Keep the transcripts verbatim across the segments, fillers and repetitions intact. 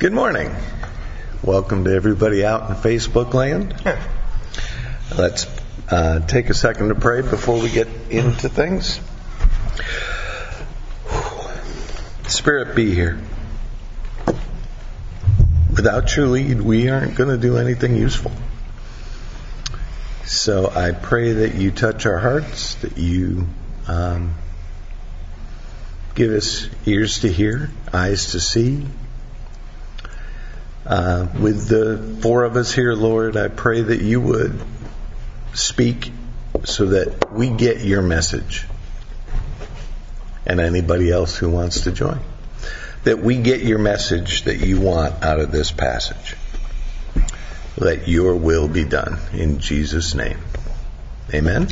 Good morning. Welcome to everybody out in Facebook land. Let's uh, take a second to pray before we get into things. Spirit, be here. Without your lead, we aren't going to do anything useful. So I pray that you touch our hearts, that you um, give us ears to hear, eyes to see. Uh, with the four of us here, Lord, I pray that you would speak so that we get your message, and anybody else who wants to join. That we get your message that you want out of this passage. Let your will be done in Jesus' name. Amen.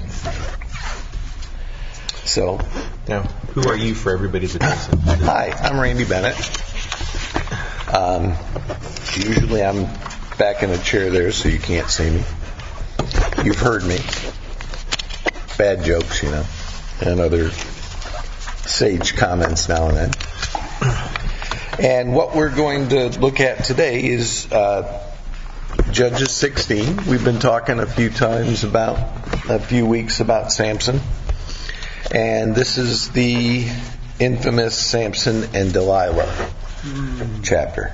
So, now, who are you for everybody that doesn't? Hi, I'm Randy Bennett. Um, usually I'm back in a chair there, so you can't see me. You've heard me. Bad jokes, you know, and other sage comments now and then. And what we're going to look at today is uh, Judges sixteen. We've been talking a few times about, a few weeks about Samson. And this is the infamous Samson and Delilah chapter.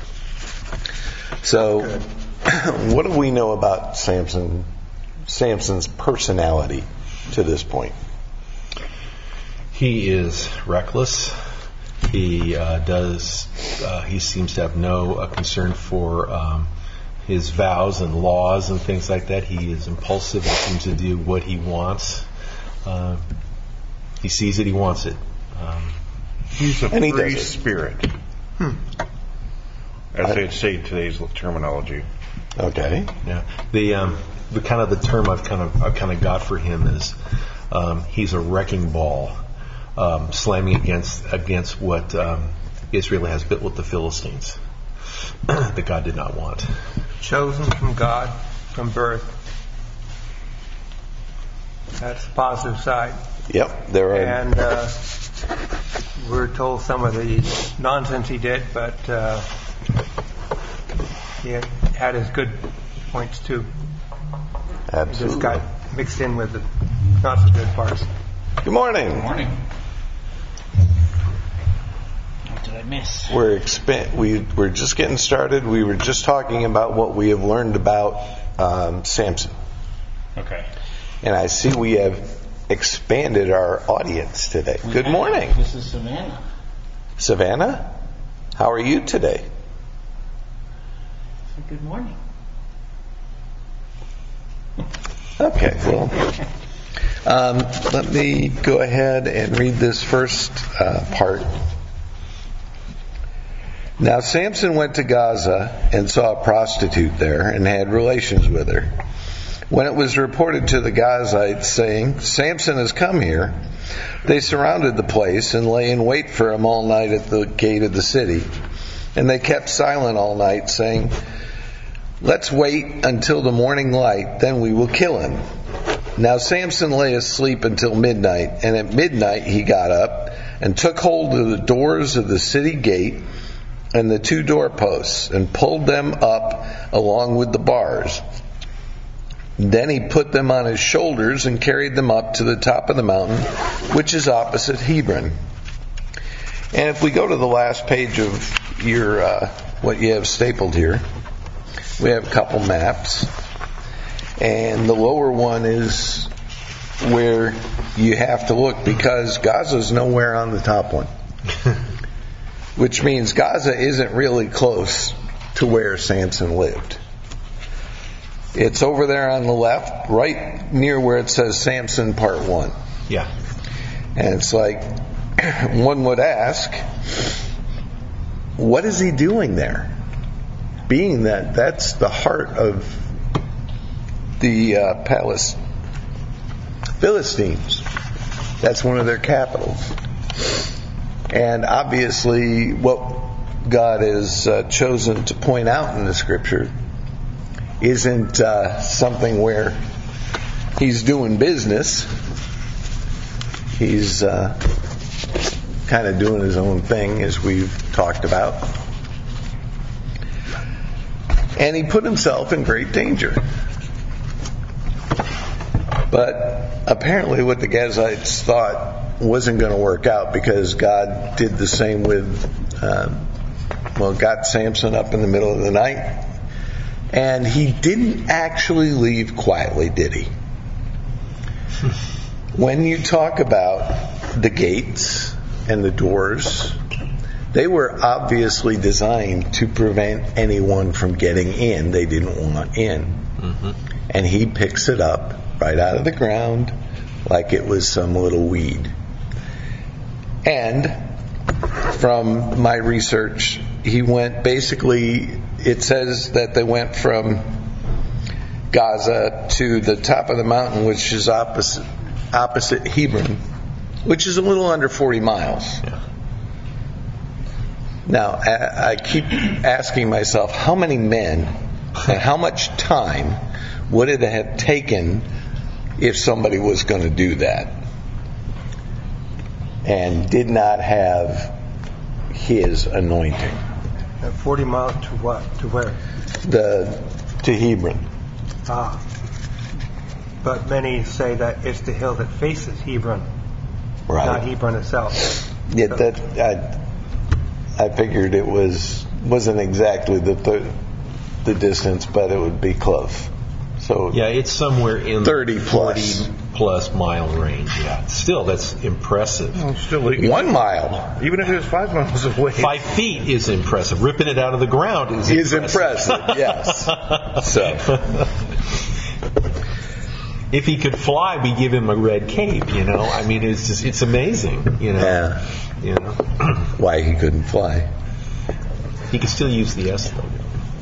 So, what do we know about Samson, Samson's personality to this point? He is reckless. He uh, does. Uh, he seems to have no uh, concern for um, his vows and laws and things like that. He is impulsive and seems to do what he wants. Uh, he sees it. He wants it. Um, He's a and he free does it. spirit. Hmm. As they'd say in today's terminology. Okay. Yeah. The um, the kind of the term I've kind of I've kind of got for him is um, he's a wrecking ball, um, slamming against against what um, Israel has built with the Philistines that God did not want. Chosen from God from birth. That's the positive side. Yep, there are. And uh, we're told some of the nonsense he did, but uh, he had his good points too. Absolutely. He just got mixed in with the not so good parts. Good morning. Good morning. What did I miss? We're exp- we we're just getting started. We were just talking about what we have learned about um, Samson, Okay. and I see we have expanded our audience today. We Good have- morning, This is Savannah. Savannah. How are you today? So good morning. Okay, well, um, let me go ahead and read this first uh, part. Now Samson went to Gaza and saw a prostitute there and had relations with her. When it was reported to the Gazites, saying, "Samson has come here," they surrounded the place and lay in wait for him all night at the gate of the city. And they kept silent all night, saying, "Let's wait until the morning light, then we will kill him." Now Samson lay asleep until midnight, and at midnight he got up and took hold of the doors of the city gate and the two doorposts and pulled them up along with the bars. Then he put them on his shoulders and carried them up to the top of the mountain, which is opposite Hebron. And if we go to the last page of your uh, what you have stapled here, we have a couple maps. And the lower one is where you have to look because Gaza's nowhere on the top one. Which means Gaza isn't really close to where Samson lived. It's over there on the left, right near where it says Samson Part one. Yeah. And it's like, one would ask, what is he doing there? Being that that's the heart of the uh, palace Philistines. That's one of their capitals. And obviously what God has uh, chosen to point out in the scripture isn't uh, something where he's doing business. He's uh, kind of doing his own thing, as we've talked about. and he put himself in great danger. But apparently what the Gazites thought wasn't going to work out, because God did the same with, uh, well, got Samson up in the middle of the night. And he didn't actually leave quietly, did he? When you talk about the gates and the doors, they were obviously designed to prevent anyone from getting in they didn't want in. Mm-hmm. And he picks it up right out of the ground like it was some little weed. And from my research, he went basically, it says that they went from Gaza to the top of the mountain, which is opposite opposite Hebron, which is a little under forty miles. Yeah. Now, I, I keep asking myself, how many men and how much time would it have taken if somebody was going to do that and did not have his anointing? Uh, forty miles to what? To where? The to Hebron. Ah. But many say that it's the hill that faces Hebron, Right. not Hebron itself. Yeah, that I, I figured it was wasn't exactly the th- the distance, but it would be close. So Yeah, it's somewhere in thirty the plus. forty plus mile range. Yeah, still that's impressive. Well, still, even, one mile even if it was five miles away. Five feet is impressive. Ripping it out of the ground is is impressive. impressive. Yes. So if he could fly, we give him a red cape. You know, I mean, it's just it's amazing. You know, yeah, you know, why he couldn't fly? he could still use the S logo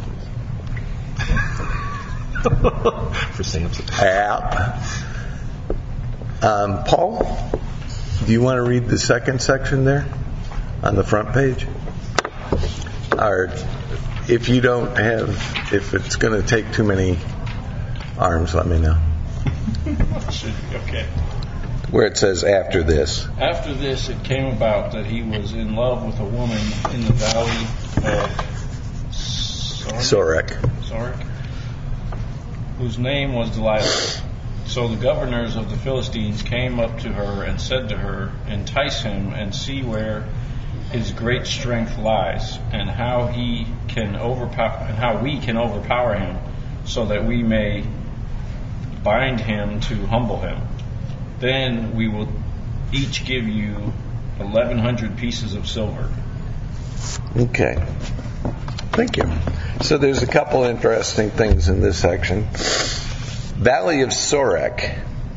for Samson. App. Um, Paul, do you want to read the second section there on the front page? Or if you don't have, if it's going to take too many arms, let me know. Okay. Where it says after this. After this, it came about that he was in love with a woman in the valley of Sorek, Sorek. Sorek, whose name was Delilah. So the governors of the Philistines came up to her and said to her, "Entice him and see where his great strength lies, and how he can overpower, and how we can overpower him, so that we may bind him to humble him. Then we will each give you eleven hundred pieces of silver." Okay. Thank you. So there's a couple interesting things in this section. Valley of Sorek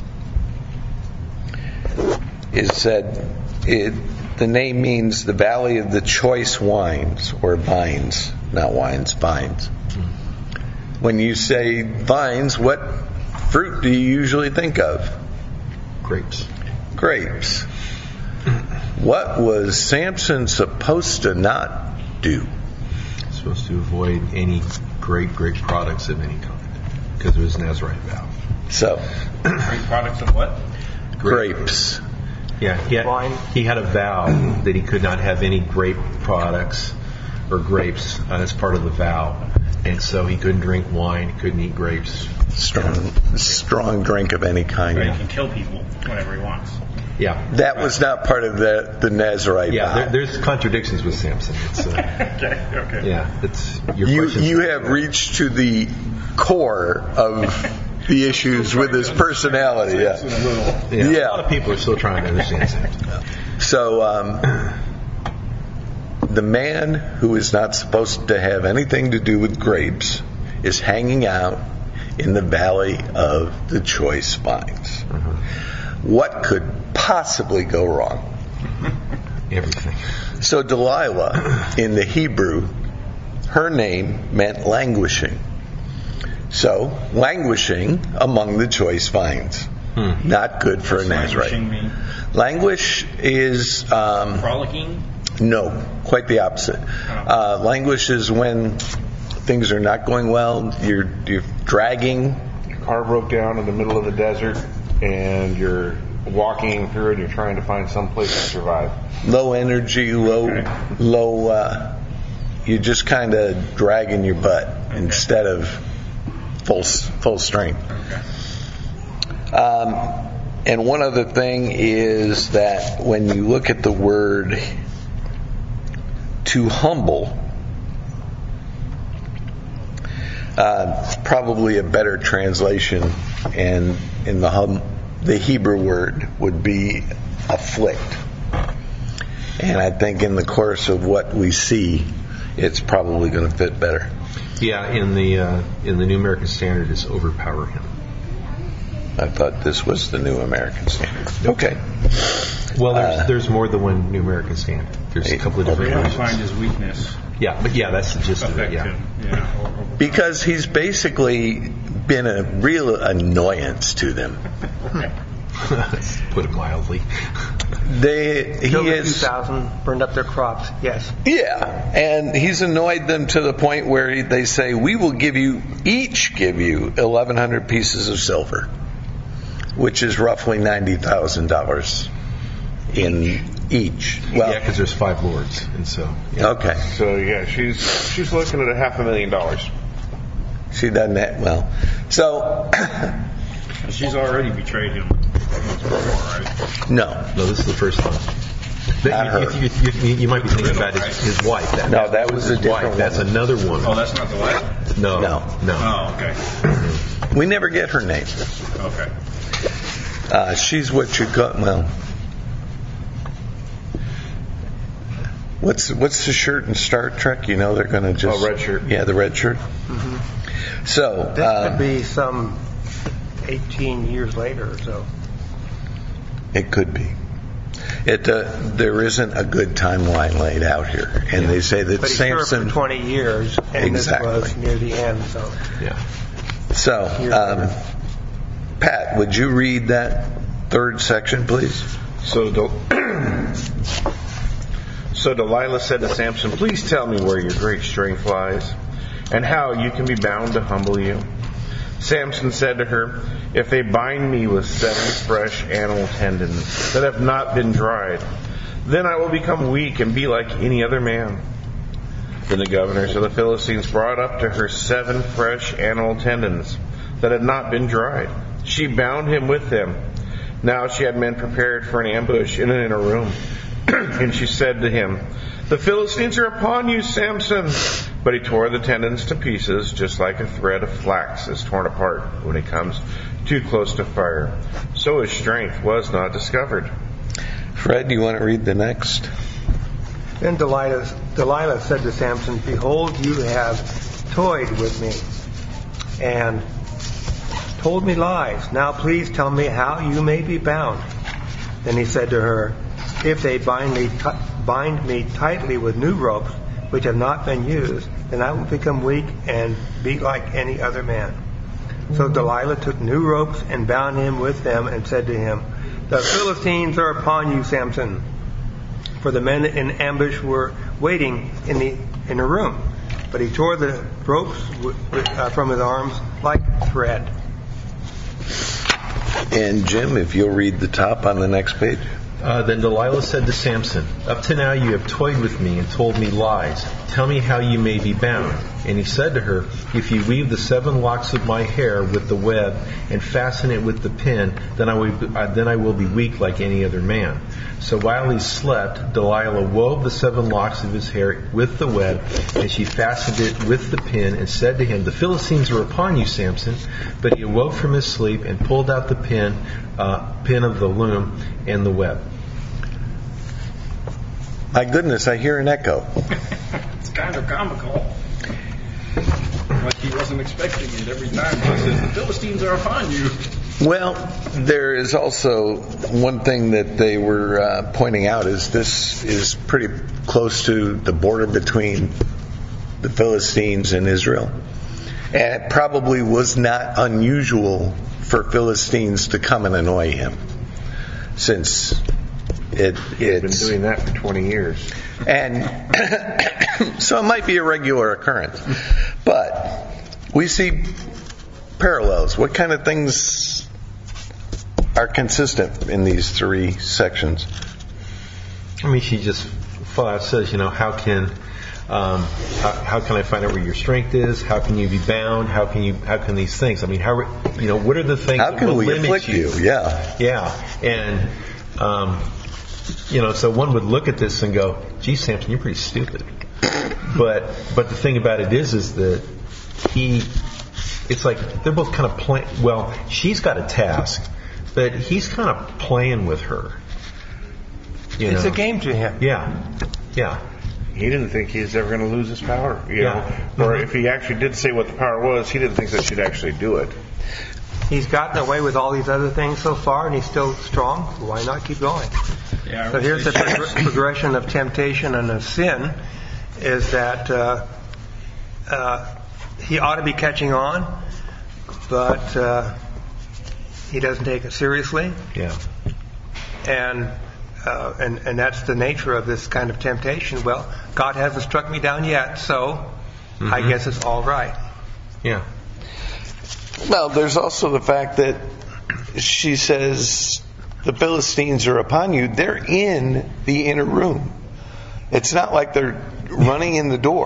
is said, it, the name means the valley of the choice wines, or vines, not wines, vines. When you say vines, what fruit do you usually think of? Grapes. Grapes. What was Samson supposed to not do? Supposed to avoid any grape grape products of any kind, because it was Nazarite vow. So, Great products of what? grapes. Yeah, he had, Wine. he had a vow that he could not have any grape products or grapes uh, as part of the vow. And so he couldn't drink wine, couldn't eat grapes. Strong, strong drink of any kind. He can kill people whenever he wants. Yeah. That was not part of the, the Nazarite Yeah, vow. there, there's contradictions with Samson. It's, uh, Okay, okay. yeah, it's your you question's- you have reached to the core of the issues with his personality. Yeah. yeah, yeah. A lot of people are still trying to understand Samson. So um, the man who is not supposed to have anything to do with grapes is hanging out in the valley of the choice vines. Mm-hmm. What could possibly go wrong? Everything. So Delilah, in the Hebrew, her name meant languishing. So, languishing among the choice vines. Hmm. Not good for a Languishing Nazarite. mean Languish is, um, frolicking? no, quite the opposite. Uh, languish is when things are not going well, you're, you're dragging. Your car broke down in the middle of the desert, and you're walking through it, and you're trying to find some place to survive. Low energy, low, Okay. low, uh, you're just kind of dragging your butt okay. instead of full full strength. Okay. Um, and one other thing is that when you look at the word to humble, uh, probably a better translation, and in the hum, the Hebrew word would be afflict. And I think in the course of what we see, it's probably going to fit better. Yeah, in the uh, in the New American Standard, it's overpower him. I thought this was the New American Standard. Okay. Well, there's, uh, there's more than one New American Standard. There's a couple of different We have to versions. find his weakness. Yeah, but yeah, that's the gist of it. Affect Yeah. him. Yeah. Or- or- Because he's basically been a real annoyance to them. Let's put it mildly. They he Killed a few is thousand, burned up their crops. Yes. yeah, and he's annoyed them to the point where he, they say, "We will give you each give you eleven hundred pieces of silver," which is roughly ninety thousand dollars in each. Well, yeah, because there's five lords, and so. Yeah. Okay, So yeah, she's she's looking at a half a million dollars. she doesn't that well. So She's already betrayed him once before, right? no, No, this is the first time. Not her. You, you, you, you might be thinking about his, his wife. That, No, that was a his different wife. That's woman. another woman. Oh, that's not the wife? No, No. no. Oh, okay. we never get her name. Okay. Uh, she's what you call well. What's what's the shirt in Star Trek? You know they're going to just Oh, red shirt. Yeah, the red shirt. Mm-hmm. So This uh, could be some eighteen years later or so. it could be. It uh, there isn't a good timeline laid out here, and they say that But he served Samson. for twenty years, and Exactly. this was near the end. So Yeah. So, um, Pat, would you read that third section, please? So, Del- so Delilah said to Samson, "Please tell me where your great strength lies, and how you can be bound to humble you." Samson said to her, "If they bind me with seven fresh animal tendons that have not been dried, then I will become weak and be like any other man." Then the governors of the Philistines brought up to her seven fresh animal tendons that had not been dried. She bound him with them. Now she had men prepared for an ambush in an inner room. And she said to him, "The Philistines are upon you, Samson." But he tore the tendons to pieces, just like a thread of flax is torn apart when it comes too close to fire. So his strength was not discovered. Fred, you want to read the next? then Delilah, Delilah said to Samson, "Behold, you have toyed with me and told me lies. Now please tell me how you may be bound." Then he said to her, "If they bind me, t- bind me tightly with new ropes, which have not been used, then I will become weak and be like any other man." So Delilah took new ropes and bound him with them and said to him, "The Philistines are upon you, Samson." For the men in ambush were waiting in the in a room, but he tore the ropes w- w- uh, from his arms like thread. And Jim, if you'll read the top on the next page. Uh, then Delilah said to Samson, "Up to now you have toyed with me and told me lies. Tell me how you may be bound." And he said to her, "If you weave the seven locks of my hair with the web and fasten it with the pin, then I will, uh, then I will be weak like any other man." So while he slept, Delilah wove the seven locks of his hair with the web, and she fastened it with the pin, and said to him, "The Philistines are upon you, Samson." But he awoke from his sleep and pulled out the pin, uh, pin of the loom and the web. My goodness, I hear an echo. It's kind of comical. Like he wasn't expecting it every time. He says, "The Philistines are upon you." Well, there is also one thing that they were uh, pointing out is this is pretty close to the border between the Philistines and Israel. And it probably was not unusual for Philistines to come and annoy him, since it, He's been it's... doing that for twenty years. And so it might be a regular occurrence. But we see parallels. What kind of things are consistent in these three sections? I mean, she just flat out says, you know, how can um, how, how can I find out where your strength is? How can you be bound? How can you? How can these things? I mean, how you know what are the things How that can will we limit afflict you? Yeah. Yeah, and um, you know, so one would look at this and go, "Gee, Samson, you're pretty stupid." But but the thing about it is, is that he, it's like they're both kind of playing. Well, she's got a task, but he's kind of playing with her. You It's know? a game to him. Yeah, yeah. He didn't think he was ever going to lose his power, you Yeah. know. Or if he actually did say what the power was, he didn't think that she'd actually do it. He's gotten away with all these other things so far, and he's still strong. Why not keep going? Yeah, I So would here's say the she- prog- progression of temptation and of sin, is that uh, uh, he ought to be catching on, but uh, he doesn't take it seriously, Yeah. and uh, and and that's the nature of this kind of temptation. Well, God hasn't struck me down yet, so I Mhm. guess it's all right. Yeah. Well, there's also the fact that she says the Philistines are upon you. They're in the inner room. It's not like they're running in the door.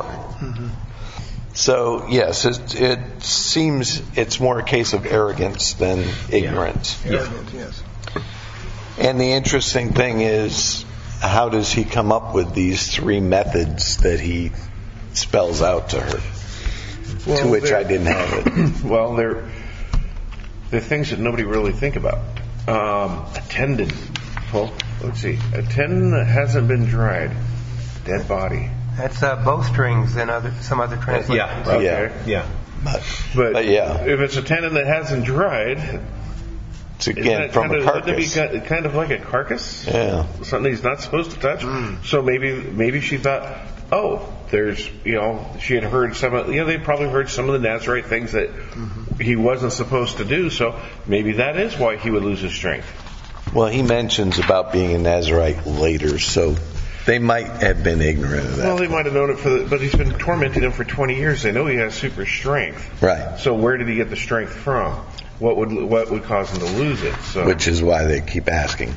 So, yes, it, it seems it's more a case of arrogance than ignorance. Yeah. Yes. And the interesting thing is, how does he come up with these three methods that he spells out to her? Well, to which they're- I didn't have it. Well, they're they're things that nobody really think about. Um, a tendon. Well, let's see. A tendon that hasn't been dried. Dead body. That's uh, bowstrings and other some other translations. Yeah. Okay. Yeah. Yeah. But, But, but yeah, if it's a tendon that hasn't dried, it's isn't again that from kind a of, wouldn't it be carcass. ki- kind of like a carcass? Yeah. Something he's not supposed to touch. So maybe maybe she thought, oh, there's you know she had heard some of you know they probably heard some of the Nazarite things that he wasn't supposed to do. So maybe that is why he would lose his strength. Well, he mentions about being a Nazarite later, so they might have been ignorant of that. Well, they might have known it for the, but he's been tormenting them for twenty years. They know he has super strength. Right. So where did he get the strength from? What would what would cause him to lose it? So Which is why they keep asking.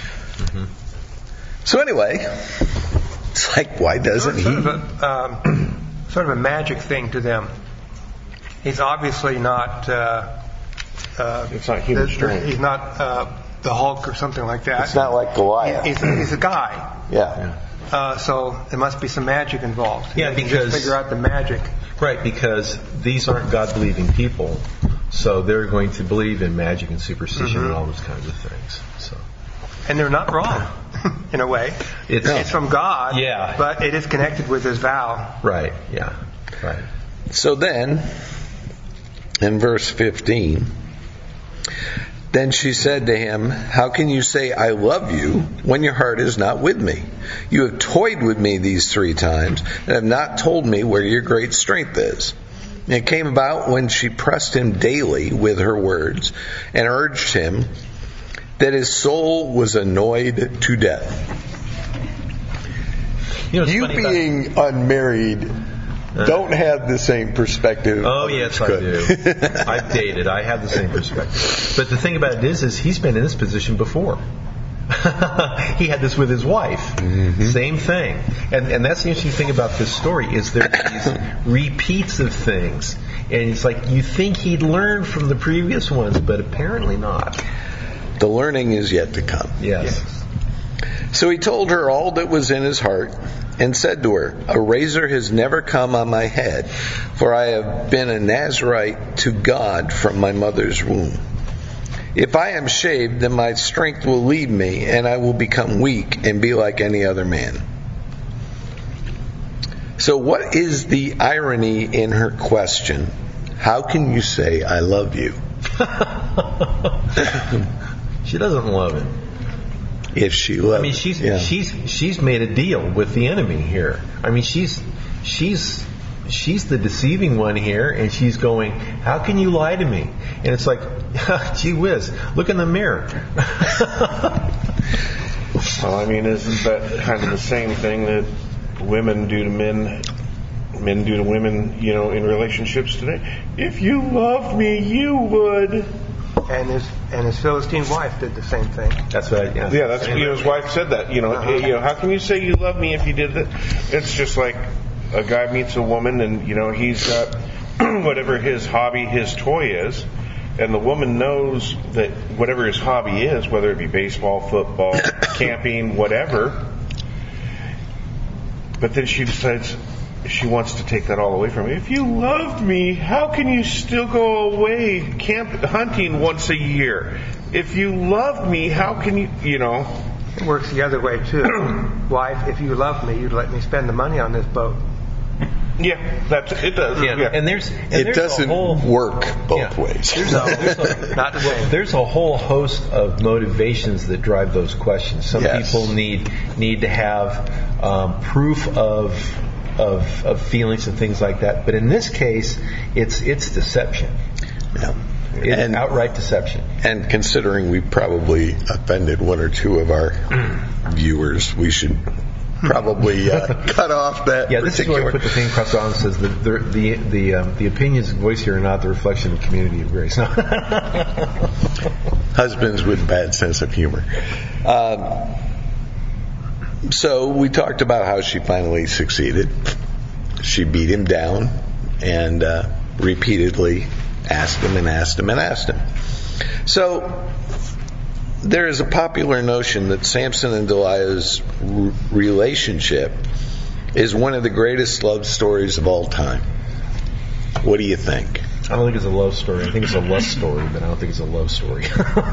So anyway, it's like, why doesn't Sort of he? a, um, sort of a magic thing to them. He's obviously not. Uh, uh, It's not human the- strength. He's not uh, the Hulk or something like that. It's not like Goliath. He's, he's a guy. Yeah. Uh, so there must be some magic involved. Yeah, You can because- just figure out the magic. Right, because these aren't God-believing people, so they're going to believe in magic and superstition and all those kinds of things. So And they're not wrong, in a way. It's- It's from God, Yeah. but it is connected with his vow. right, yeah, right. So then, in verse fifteen, then she said to him, how can you say I love you when your heart is not with me? You have toyed with me these three times and have not told me where your great strength is. And it came about when she pressed him daily with her words and urged him that his soul was annoyed to death. You know, it's You funny about- being unmarried don't have the same perspective. Oh yes, I do. I've dated. I have the same perspective. But the thing about it is, is he's been in this position before. He had this with his wife. Same thing. And and that's the interesting thing about this story is there are these repeats of things, and it's like you think he'd learned from the previous ones, but apparently not. The learning is yet to come. Yes. So he told her all that was in his heart and said to her, a razor has never come on my head, for I have been a Nazarite to God from my mother's womb. If I am shaved, then my strength will leave me, and I will become weak and be like any other man. So what is the irony in her question? How can you say I love you? She doesn't love him. If she loves I mean, she's yeah. she's she's made a deal with the enemy here. I mean, she's she's she's the deceiving one here, and she's going, "How can you lie to me?" And it's like, gee whiz, look in the mirror. Well, I mean, isn't that kind of the same thing that women do to men, men do to women, you know, in relationships today? If you loved me, you would. And his and his Philistine wife did the same thing. That's what I, yeah, Yeah, that's you know, his wife said that. You know, Uh-huh. you know, how can you say you love me if you did that? It's just like, a guy meets a woman, and you know he's got whatever his hobby, his toy is, and the woman knows that whatever his hobby is, whether it be baseball, football, camping, whatever, but then she decides she wants to take that all away from me. If you loved me, how can you still go away camp hunting once a year? If you loved me, how can you, you know? It works the other way too. Wife, if you loved me, you'd let me spend the money on this boat. Yeah, that's it. Does. Yeah, Yeah. and there's and It there's doesn't a whole, work both Yeah. ways. There's a, there's a, Not the same. there's a whole host of motivations that drive those questions. Some Yes. people need need to have um, proof of, of of feelings and things like that. But in this case, it's it's deception. Yeah. It's And- outright deception. And considering we probably offended one or two of our viewers, we should probably uh, cut off that Yeah, this is where particular. we put the thing across the island that says the the the the, um, the opinions voiced here are not the reflection of the community of grace. No. Husbands with bad sense of humor. Um, so we talked about how she finally succeeded. She beat him down and uh, repeatedly asked him and asked him and asked him. So there is a popular notion that Samson and Delilah's r- relationship is one of the greatest love stories of all time. What do you think? I don't think it's a love story. I think it's a lust story, but I don't think it's a love story.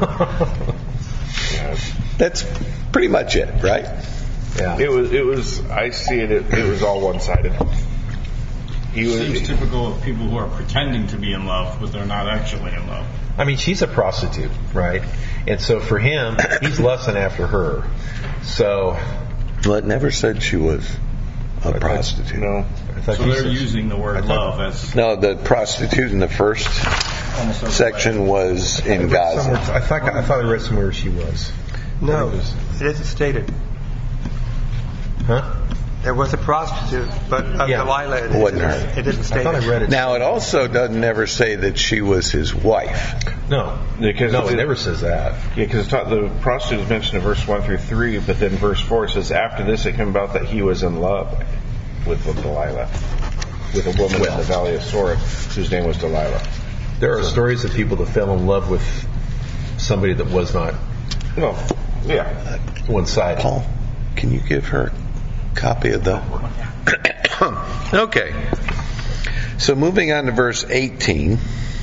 That's pretty much it, right? Yeah. It was. It was. I see it. It, it was all one-sided. He Seems was. typical of people who are pretending to be in love, but they're not actually in love. I mean, she's a prostitute, right? And so for him, he's lusting after her. So, Well, it never said she was a thought- prostitute. No. I thought So he they're said- using the I word thought- love as No, the prostitute in the first almost every section was I in read somewhere- Gaza. I thought I thought I read somewhere she was. No, It was- it isn't stated. Huh? There was a prostitute, but of Yeah. Delilah, it, Wasn't isn't- her. it isn't I stated. thought I read it. Now, it also doesn't ever say that she was his wife. No, Because no, it it- never says that. Yeah, because the prostitute is mentioned in verse one through three, but then verse four it says, after this it came about that he was in love with Delilah, with a woman in the valley of Sorek, whose name was Delilah. There are stories of people that fell in love with somebody that was not No, yeah. one-sided. Paul, can you give her a copy of the... Okay. So moving on to verse eighteen.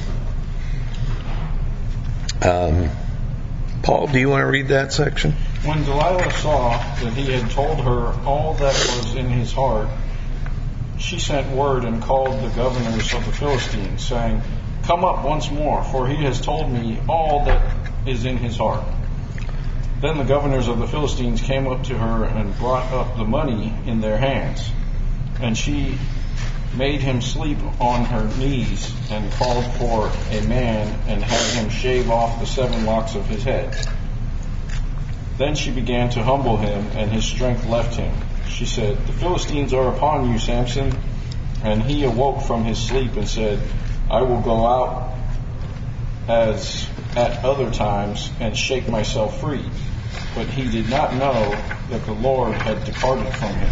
Um, Paul, do you want to read that section? When Delilah saw that he had told her all that was in his heart, she sent word and called the governors of the Philistines, saying, "Come up once more, for he has told me all that is in his heart." Then the governors of the Philistines came up to her and brought up the money in their hands. And she made him sleep on her knees and called for a man and had him shave off the seven locks of his head. Then she began to humble him, and his strength left him. She said, "The Philistines are upon you, Samson." And he awoke from his sleep and said, "I will go out as at other times and shake myself free." But he did not know that the Lord had departed from him.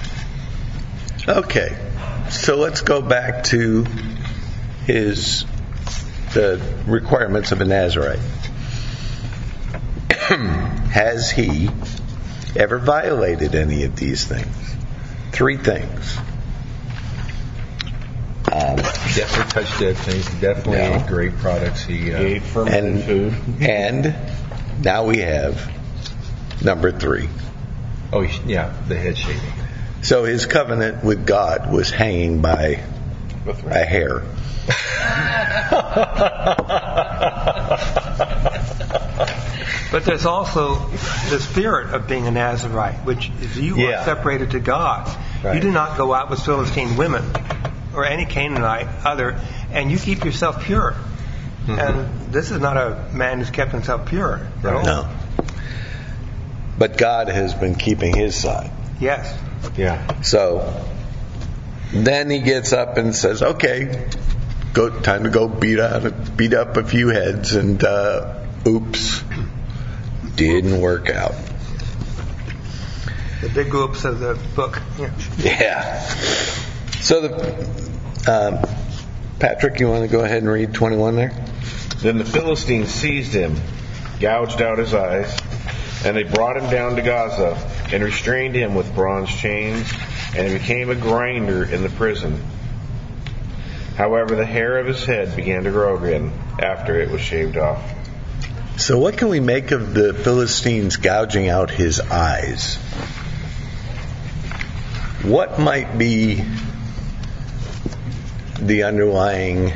Okay. So let's go back to his the requirements of a Nazirite. Has he ever violated any of these things? Three things. Um, Definitely touched dead things. Definitely Yeah. ate grape products. He, uh, He ate fermented and food. and now we have number three. oh he- yeah, the head shaving. So his covenant with God was hanging by With a hair. But there's also the spirit of being a Nazirite, which is you Yeah. are separated to God. Right. You do not go out with Philistine women or any Canaanite other, and you keep yourself pure. Mm-hmm. And this is not a man who's kept himself pure at all. No. But God has been keeping his side. Yes. Yeah. So then he gets up and says, "Okay, go. Time to go beat out, beat up a few heads." And uh, oops, didn't work out. The big oops of the book. Yeah. Yeah. So the um, Patrick, you want to go ahead and read twenty-one there? Then the Philistines seized him, gouged out his eyes, and they brought him down to Gaza and restrained him with bronze chains, and he became a grinder in the prison. However, the hair of his head began to grow again after it was shaved off. So what can we make of the Philistines gouging out his eyes? What might be the underlying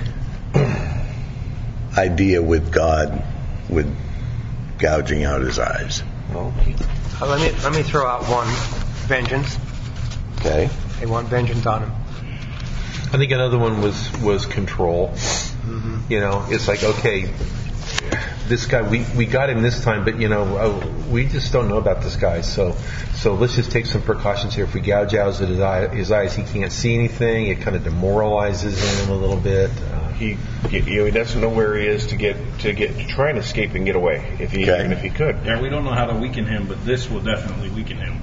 idea with God with gouging out his eyes? Well, he, Uh, let me let me throw out one: vengeance. Okay. They want vengeance on him. I think another one was was control. Mm-hmm. You know, it's like, okay, this guy, we, we got him this time, but you know, uh, we just don't know about this guy. So so let's just take some precautions here. If we gouge out his, eye, his eyes, he can't see anything. It kind of demoralizes him a little bit. Uh, he, you know, he doesn't know where he is to get to get to try and escape and get away. If he Okay. even if he could. Yeah, we don't know how to weaken him, but this will definitely weaken him.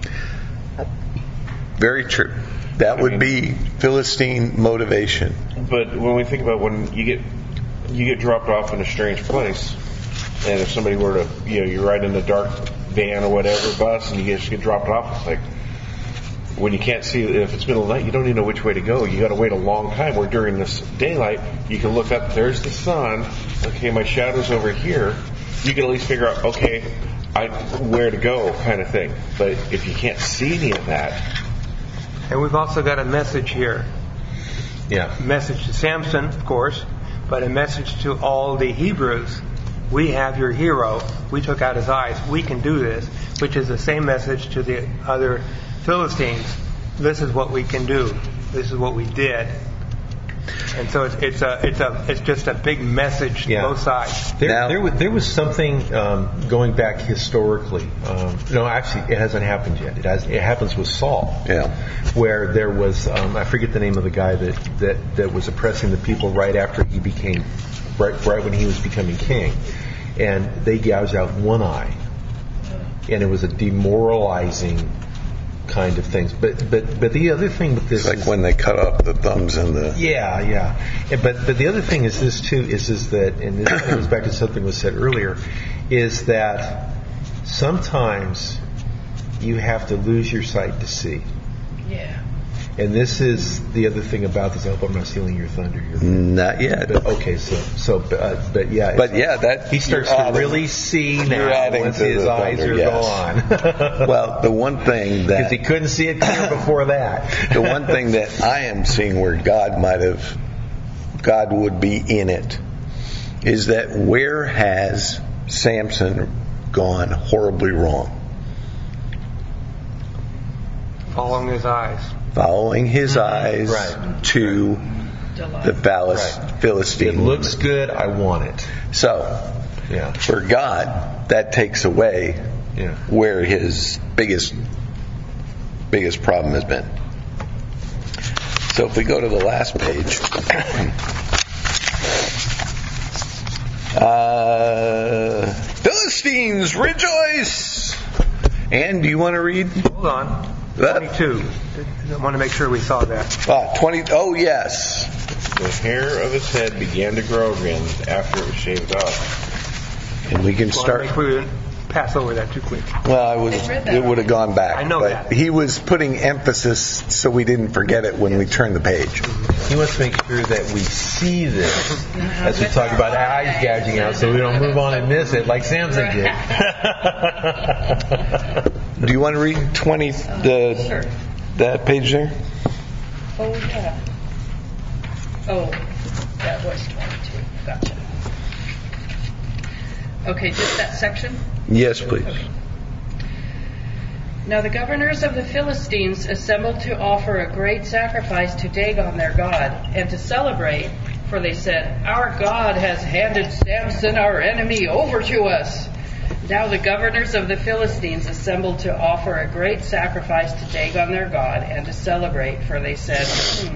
Very true. That would be Philistine motivation. But when we think about when you get you get dropped off in a strange place, and if somebody were to, you know, you're riding in a dark van or whatever, bus, and you just get dropped off, it's like when you can't see, if it's middle of the night, you don't even know which way to go. You got to wait a long time. Where during this daylight, you can look up, there's the sun. Okay, my shadow's over here. You can at least figure out, okay, I where to go, kind of thing. But if you can't see any of that. And we've also got a message here. yeah. A message to Samson, of course, but a message to all the Hebrews. We have your hero. We took out his eyes. We can do this, which is the same message to the other Philistines. This is what we can do. This is what we did. And so it's, it's a it's a it's just a big message to Yeah. both sides. There, Now- there, was, there was something um, going back historically. Um, no, actually, it hasn't happened yet. It has. It happens with Saul. Yeah. Where there was, um, I forget the name of the guy that, that, that was oppressing the people right after he became, right, right when he was becoming king, and they gouged out one eye, and it was a demoralizing kind of things. But but but the other thing with this It's like is, when they cut off the thumbs and the... yeah, yeah. And, but but the other thing is this too is is that, and this kind of goes back to something was said earlier, is that sometimes you have to lose your sight to see. Yeah. And this is the other thing about this. I hope I'm not stealing your thunder here. Not yet. But okay, so so uh, but yeah, But yeah, that... he starts you're to adding- really see you're now adding once to his the eyes thunder, are yes. gone. Well, the one thing that... Because he couldn't see it clear before that. The one thing that I am seeing where God might have, God would be in it, is that where has Samson gone horribly wrong? Following his eyes. Following his eyes Right. to the Philist- Right. Philistine. It looks good. I want it. So, Yeah. for God, that takes away Yeah. where his biggest biggest problem has been. So if we go to the last page, uh, Philistines rejoice. And do you want to read? Hold on. Uh, twenty-two. I want to make sure we saw that. Ah, twenty. Oh yes. The hair of his head began to grow again after it was shaved off. And we can I want to start. make sure we didn't pass over that too quick. Well, I was. I read that It would have gone back. I know but that. he was putting emphasis so we didn't forget it when we turned the page. He wants to make sure that we see this as we talk about eyes gouging out, so we don't move on and miss it like Samson did. Do you want to read twenty? The Sure. that page there. Oh, yeah. Oh, that was twenty-two. Gotcha. Okay, just that section? Yes, please. Now the governors of the Philistines assembled to offer a great sacrifice to Dagon their god, and to celebrate, for they said, "Our God has handed Samson our enemy over to us." Now the governors of the Philistines assembled to offer a great sacrifice to Dagon their god, and to celebrate, for they said, hmm,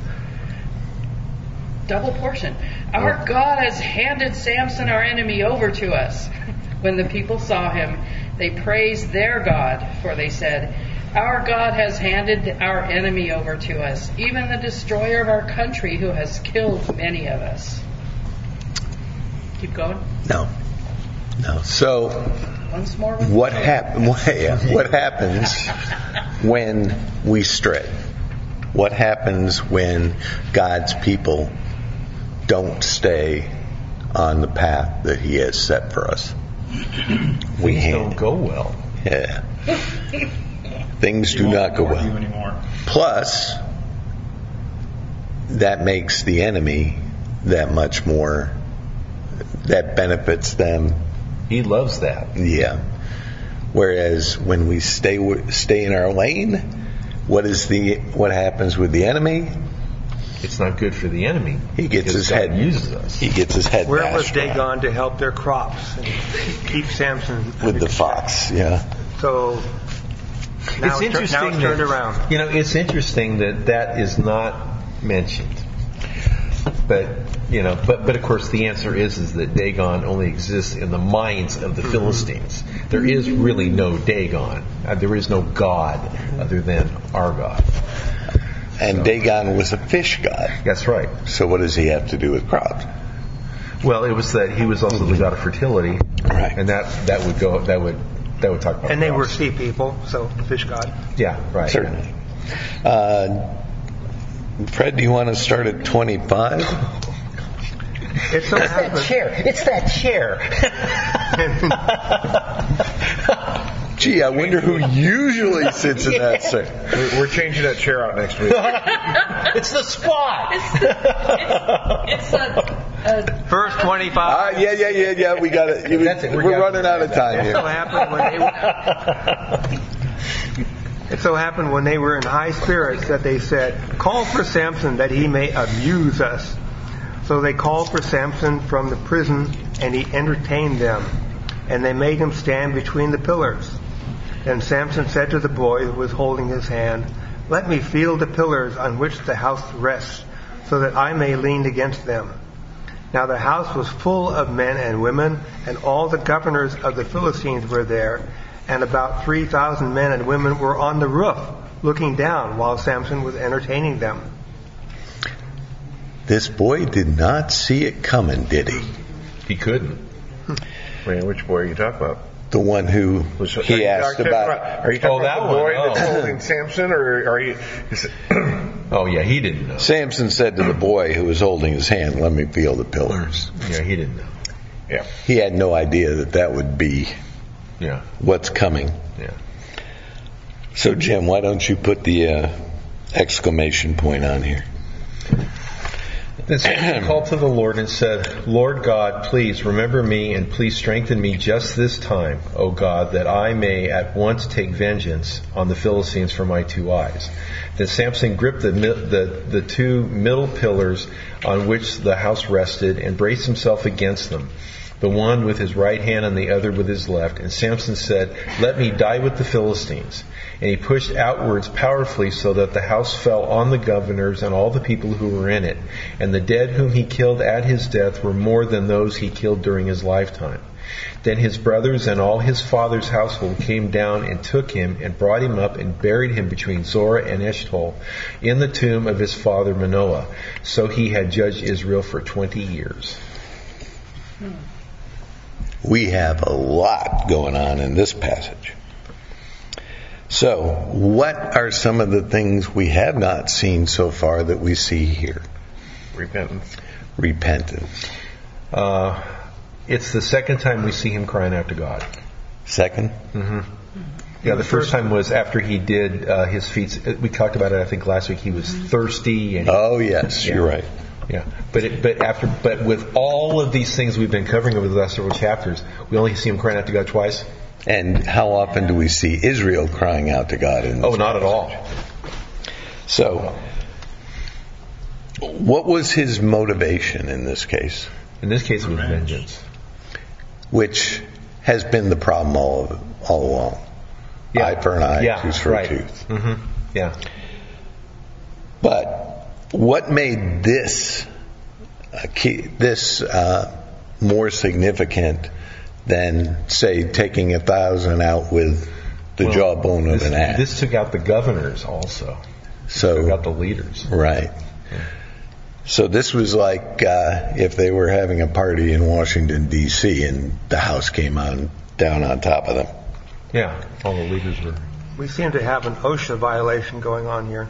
double portion, "Our God has handed Samson our enemy over to us." When the people saw him, they praised their God, for they said, Our God has handed our enemy over to us, even the destroyer of our country, who has killed many of us. Keep going. No. No. So Once more. what happen? What happens when we stray? What happens when God's people don't stay on the path that He has set for us? We Things don't hand. go well. Yeah. Things do not go You well. anymore. Plus, that makes the enemy that much more, that benefits them. He loves that. Yeah. Whereas when we stay w- stay in our lane, what is the what happens with the enemy? It's not good for the enemy. He gets because his God head uses us. He gets his head Where was bashed off Dagon to help their crops and keep Samson with the fox. Yeah. So now It's tur- interesting. now it's turned that, around. You know, it's interesting that that is not mentioned. But you know, but but of course, the answer is is that Dagon only exists in the minds of the Mm-hmm. Philistines. There is really no Dagon. Uh, there is no God other than our God. And Dagon was a fish god. That's right. So what does he have to do with crops? Well, it was that he was also the god of fertility, Right. and that that would go that would that would talk about. And they were crops. sea people, so fish god. Yeah, right. Certainly. Uh, Fred, do you want to start at twenty-five? It so happens. chair. It's that chair. Gee, I wonder who usually sits in that seat. We're, we're changing that chair out next week. It's the spot. It's a, a Verse twenty-five. Uh, yeah, yeah, yeah, yeah. We got it. That's it. We're, We're running out of time It so here. happened when they were, it so happened when they were in high spirits that they said, "Call for Samson that he may amuse us." So they called for Samson from the prison, and he entertained them, and they made him stand between the pillars. Then Samson said to the boy who was holding his hand, "Let me feel the pillars on which the house rests, so that I may lean against them." Now the house was full of men and women, and all the governors of the Philistines were there, and about three thousand men and women were on the roof, looking down while Samson was entertaining them. This boy did not see it coming, did he? He couldn't. Wait, which boy are you talking about? The one who Was- are he you asked talking about. Are you talking Oh, that about the boy one. that's Oh. holding Samson, or are you? Is it, Oh yeah, he didn't know. Samson said to the boy who was holding his hand, "Let me feel the pillars." Yeah, he didn't know. yeah. He had no idea that that would be Yeah, what's coming. yeah. So, Jim, why don't you put the uh, exclamation point on here? Then Samson called to the Lord and said, "Lord God, please remember me and please strengthen me just this time, O God, that I may at once take vengeance on the Philistines for my two eyes." Then Samson gripped the, mi- the, the two middle pillars on which the house rested and braced himself against them, the one with his right hand and the other with his left. And Samson said, "Let me die with the Philistines." And he pushed outwards powerfully so that the house fell on the governors and all the people who were in it. And the dead whom he killed at his death were more than those he killed during his lifetime. Then his brothers and all his father's household came down and took him and brought him up and buried him between Zorah and Eshtaol in the tomb of his father Manoah. So he had judged Israel for twenty years. We have a lot going on in this passage. So, what are some of the things we have not seen so far that we see here? Repentance. Repentance. Uh, it's the second time we see him crying out to God. Second, Yeah, the first time was after he did uh, his feats. We talked about it, I think, last week. He was thirsty, and oh yes, Yeah. you're right. yeah. But it, but after but with all of these things we've been covering over the last several chapters, we only see him crying out to God twice. And how often do we see Israel crying out to God in this? Oh, not at all. So, what was his motivation in this case? In this case, it was vengeance. Which has been the problem all all along. Yeah. Eye for an eye, Yeah, tooth for right. a tooth. hmm Yeah. But what made this uh, key, this uh, more significant than, say, taking a thousand out with the Well, jawbone of this, an axe. This took out the governors also. So took out the leaders. Right. So this was like uh, if they were having a party in Washington, D C, and the house came on down on top of them. Yeah, all the leaders were. We seem to have an OSHA violation going on here.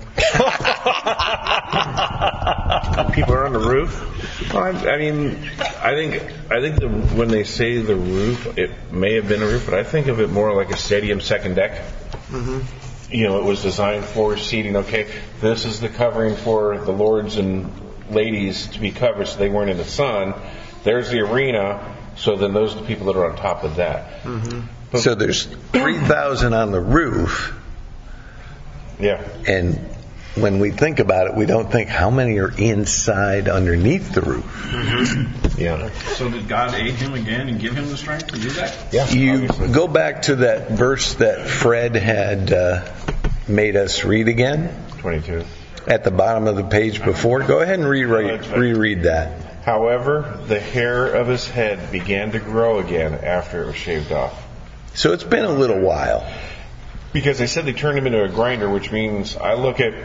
People are on the roof. Well, I, I mean, I think I think the, when they say the roof, it may have been a roof, but I think of it more like a stadium second deck. Mm-hmm. You know, it was designed for seating. Okay, this is the covering for the lords and ladies to be covered, so they weren't in the sun. There's the arena. So then those are the people that are on top of that. Mm-hmm. So there's three thousand on the roof, Yeah. and when we think about it, we don't think how many are inside underneath the roof. Mm-hmm. Yeah. So did God aid him again and give him the strength to do that? Yeah. You go back to that verse that Fred had uh, made us read again twenty-two. at the bottom of the page before. Go ahead and reread, reread that. However, the hair of his head began to grow again after it was shaved off. So it's been a little while. Because they said they turned him into a grinder, which means I look at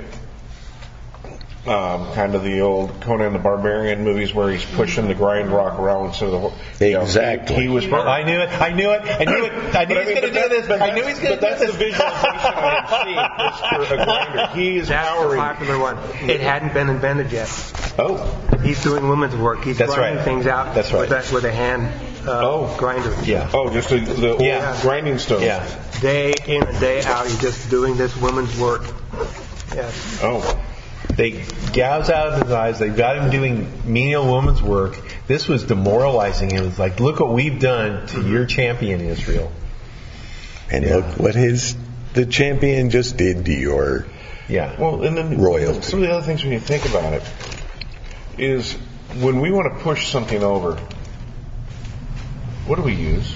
um, kind of the old Conan the Barbarian movies where he's pushing the grind rock around instead of the. You know, Exactly. he, he was. I knew it. I knew it. I knew it. I knew But he was I mean, going to but do that- this. but I knew he that's- was going to But do that's the this. visualization I have seen is for a grinder. He is That's the powering. popular one. It hadn't been invented yet. Oh, He's doing women's work. He's That's grinding right. things out That's right. with, that, with a hand uh, Oh. grinder. Yeah. oh, just the, the old Yeah. grinding stone. Yeah. Day in and day out, he's just doing this woman's work. Yes. Oh, They gouged out his eyes. They got him doing menial woman's work. This was demoralizing him. It's like, look what we've done to your champion, Israel. And Yeah. look what his the champion just did to your Yeah. well, and then Royalty. some of the other things when you think about it is when we want to push something over. What do we use?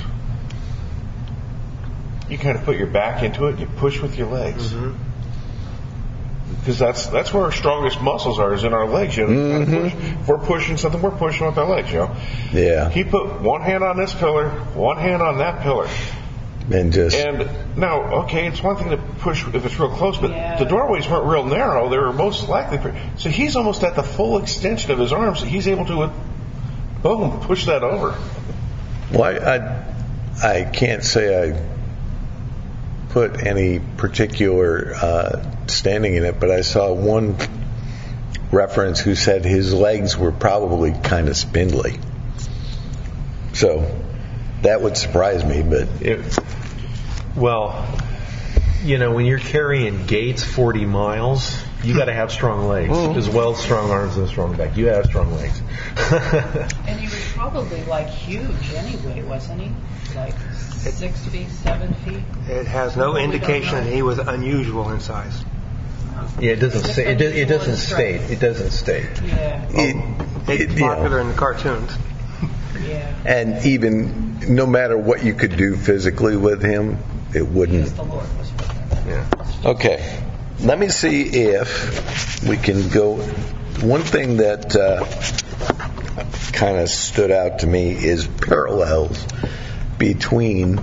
You kind of put your back into it. You push with your legs. Mm-hmm. Because that's that's where our strongest muscles are, is in our legs. You know, you kind of push. If we're pushing something, we're pushing with our legs. You know. yeah, He put one hand on this pillar, one hand on that pillar, and just and now, okay, it's one thing to push if it's real close, but Yeah. the doorways weren't real narrow. They were most likely. Pretty, so he's almost at the full extension of his arms. He's able to, uh, boom, push that over. well, I, I I can't say I put any particular uh, standing in it, but I saw one reference who said his legs were probably kind of spindly. So that would surprise me, but It, well, you know, when you're carrying Gates forty miles, you got to have strong legs as well as strong arms and a strong back. You have strong legs. And he was probably like huge anyway, wasn't he? Like six feet, seven feet. It has no We don't indication know. that he was unusual in size. Yeah, it doesn't Just say. It, do- it unusual doesn't in state. strength. It doesn't state. Yeah, it, It's it, you know, popular in the cartoons. yeah. and even no matter what you could do physically with him, it wouldn't. Because the Lord was with him. Yeah. Okay, let me see if we can go. One thing that uh, kind of stood out to me is parallels between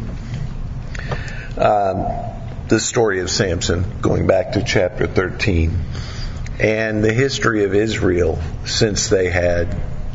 um, the story of Samson, going back to chapter thirteen, and the history of Israel since they had,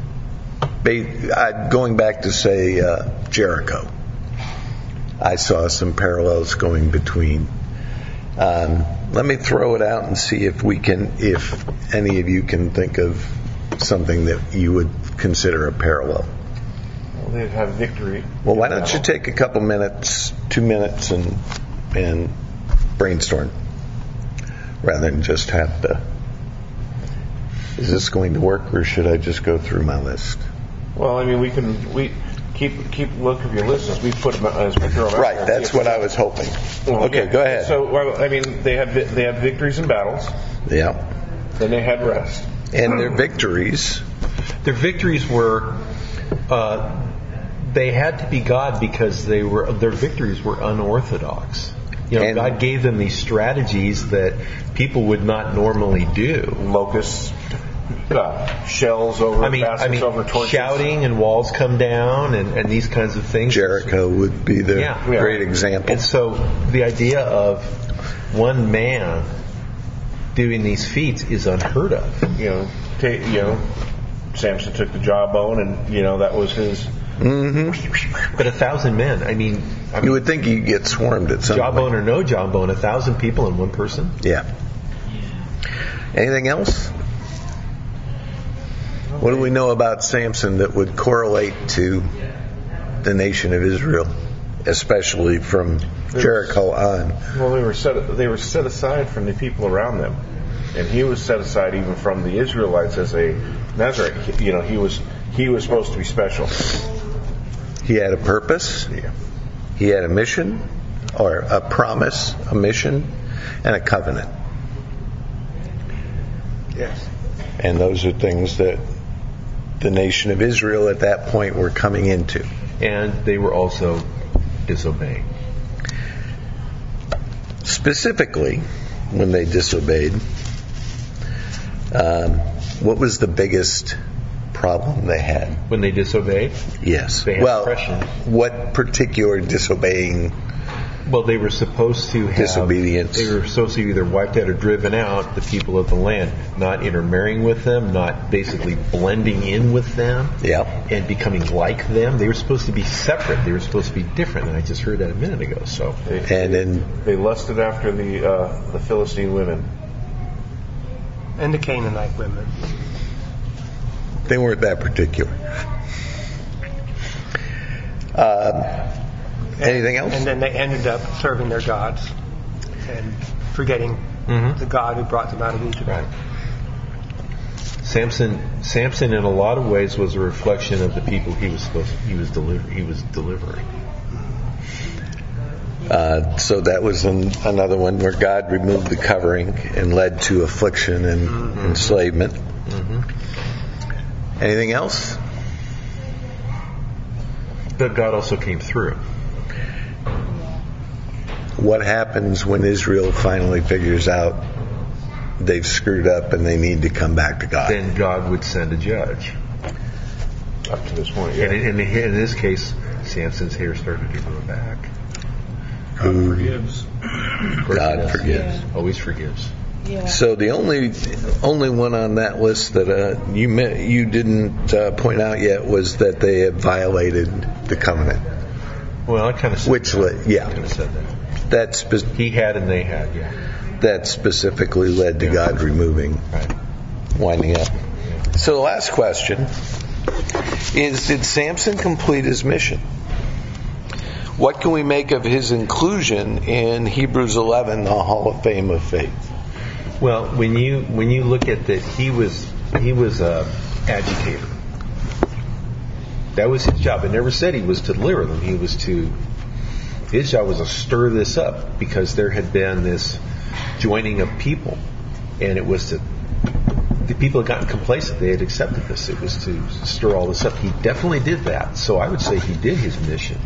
ba- going back to say uh, Jericho. I saw some parallels going between. Um, let me throw it out and see if we can, if any of you can think of something that you would consider a parallel. Well, they'd have victory. Well, why don't you take a couple minutes, two minutes, and and brainstorm, rather than just have to. Is this going to work, or should I just go through my list? Well, I mean, we can we keep keep look of your list as we put them as we throw them out Right, there. that's what I was hoping. Well, Okay, yeah. go ahead. So, well, I mean, they had vi- they had victories in battles. Yeah, Then they had rest. and their victories. Their victories were. Uh, they had to be God because they were. Their victories were unorthodox. You know, And- God gave them these strategies that people would not normally do. Locusts. uh, shells over I mean, baskets I mean, over torches. shouting and walls come down and, and these kinds of things. Jericho would be the Yeah. great example. And so the idea of one man doing these feats is unheard of. You know, ta you know, Samson took the jawbone, and you know that was his. But a thousand men, I mean, I You mean would think you'd get swarmed at some jawbone point. or no jawbone, a thousand people in one person? Yeah. Anything else? What do we know about Samson that would correlate to the nation of Israel, especially from Jericho on? Well, they were set. They were set aside from the people around them, and he was set aside even from the Israelites as a Nazarite. You know, he was he was supposed to be special. He had a purpose, Yeah. he had a mission, or a promise, a mission, and a covenant. Yes. And those are things that the nation of Israel at that point were coming into. And they were also disobeying. Specifically, when they disobeyed, um, what was the biggest problem they had? When they disobeyed, Yes. They had well, oppression. what particular disobeying? well, they were supposed to have Disobedience. They were supposed to either wiped out or driven out the people of the land, not intermarrying with them, not basically blending in with them, Yeah. and becoming like them. They were supposed to be separate. They were supposed to be different. And I just heard that a minute ago. So They, And then they lusted after the uh, the Philistine women. And the Canaanite women. they weren't that particular. Um, anything else? And then they ended up serving their gods and forgetting Mhm. the God who brought them out of Egypt. Right. Samson, Samson, in a lot of ways, was a reflection of the people he was supposed he was deliver he was delivering. Uh, so that was an, another one where God removed the covering and led to affliction and Mm-hmm. enslavement. Anything else? But God also came through. What happens when Israel finally figures out they've screwed up and they need to come back to God? Then God would send a judge. Up to this point, And yeah. in, in, in this case, Samson's hair started to grow back. Who Forgives. Of course God he does. forgives. Always forgives. Yeah. So the only only one on that list that uh, you me- you didn't uh, point out yet was that they had violated the covenant. Well, I kind of said Which, that. le- yeah. I kind of said that. That spe- He had and they had, yeah. that specifically led to God removing, Right. winding up. So the last question is: did Samson complete his mission? What can we make of his inclusion in Hebrews eleven, the Hall of Fame of Faith? Well, when you when you look at that, he was he was a agitator. That was his job. It never said he was to deliver them. He was to his job was to stir this up because there had been this joining of people, and it was to the people had gotten complacent. They had accepted this. It was to stir all this up. He definitely did that. So I would say he did his mission.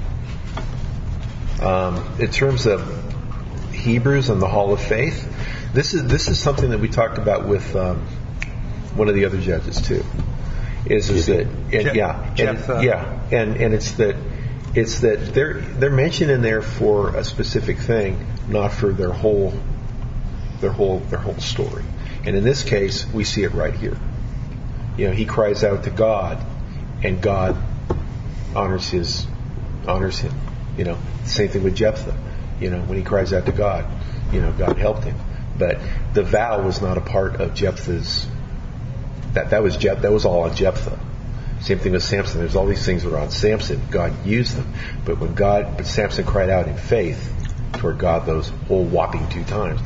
Um, in terms of Hebrews and the Hall of Faith, this is this is something that we talked about with um, one of the other judges too. Is is that and, Je- yeah and, Jephthah. yeah and and it's that it's that they're they're mentioned in there for a specific thing, not for their whole their whole their whole story. And in this case, we see it right here. You know, he cries out to God, and God honors his honors him. You know, same thing with Jephthah. You know, when he cries out to God, you know, God helped him. But the vow was not a part of Jephthah's. That that was Jeph, that was all on Jephthah. Same thing with Samson. There's all these things that are on Samson. God used them, but when God, but Samson cried out in faith toward God those whole whopping two times.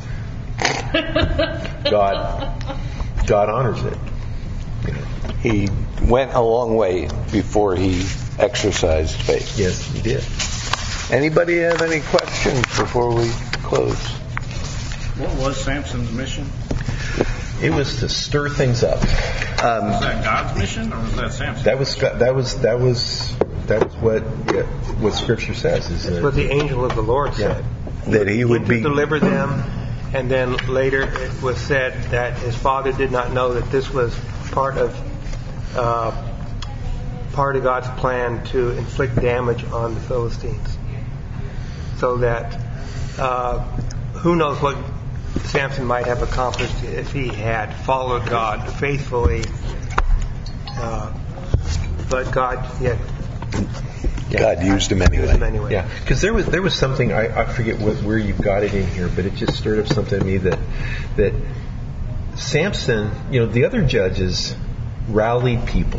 God, God honors it. You know. He went a long way before he exercised faith. Yes, he did. Anybody have any questions before we close? What was Samson's mission? It was to stir things up. Um, Was that God's mission or was that Samson's? That was that was that was that was what yeah, what Scripture says. Is That's that, what the angel of the Lord said. that he would Went to be deliver them, and then later it was said that his father did not know that this was part of uh, part of God's plan to inflict damage on the Philistines, so that uh, who knows what Samson might have accomplished if he had followed God faithfully. Uh, but God, yeah, God used him anyway. used him anyway. Yeah, because there was there was something I, I forget what, where you've got it in here, but it just stirred up something in me that that Samson, you know, the other judges rallied people.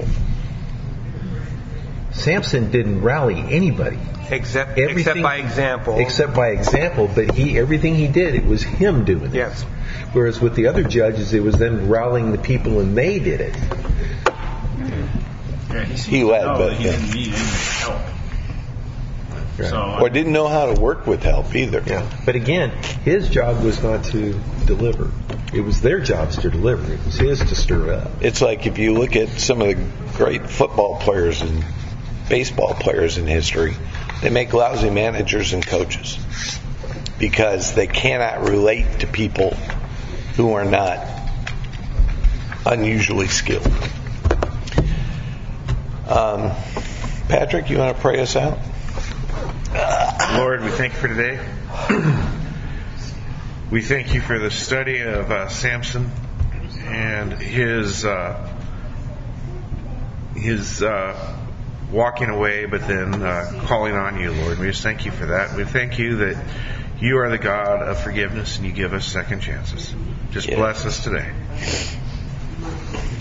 Samson didn't rally anybody. Except, Everything- except by example. Except by example, but he everything he did, it was him doing it. Yes. Whereas with the other judges, it was them rallying the people and they did it. Yeah, he, seemed He to led, know but, that he yeah. didn't need any help. Right. So, Or didn't know how to work with help either. Yeah. But again, his job was not to deliver. It was their jobs to deliver. It was his to stir up. It's like if you look at some of the great football players and baseball players in history, they make lousy managers and coaches because they cannot relate to people who are not unusually skilled. Um, Patrick, you want to pray us out? Lord, we thank you for today. We thank you for the study of uh, Samson and his uh, his uh, walking away, but then uh, calling on you, Lord. We just thank you for that. We thank you that you are the God of forgiveness and you give us second chances. Just Yeah. bless us today.